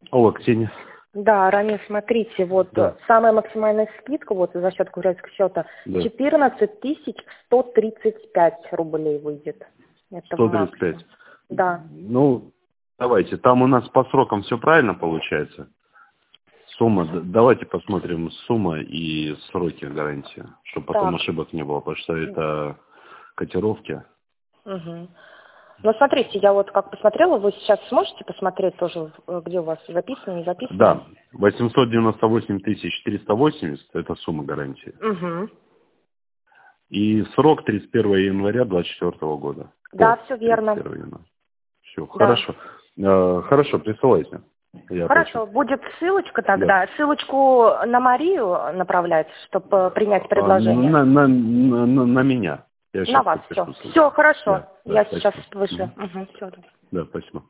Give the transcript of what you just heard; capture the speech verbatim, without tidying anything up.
Алло, Ксения. Да, Рамиль, смотрите, вот Да. самая максимальная скидка вот за счет курьерского счета Да. четырнадцать тысяч сто тридцать пять рублей выйдет. Это сто тридцать пять. максимум. Да. Ну, давайте, там у нас по срокам все правильно получается? Сумма, д- давайте посмотрим сумма и сроки гарантии, чтобы потом Так. ошибок не было, потому что это котировки. Угу. Ну, смотрите, я вот как посмотрела, вы сейчас сможете посмотреть тоже, э, где у вас записано, не записано? Да, восемьсот девяносто восемь тысяч триста восемьдесят, это сумма гарантии. Угу. И срок тридцать первого января двадцать четвёртого года. Да, По все верно. тридцать первого января. Все, Да. хорошо. Э, хорошо, присылайте. Я Хорошо, оплачу. будет ссылочка Да. тогда. Ссылочку на Марию направлять, чтобы принять А, предложение. на, на, на, на- на меня. Я На сейчас вас все. подпишу. Все, хорошо. Да, да, Я спасибо. сейчас вышлю. Мгм. Угу, все. Да, спасибо.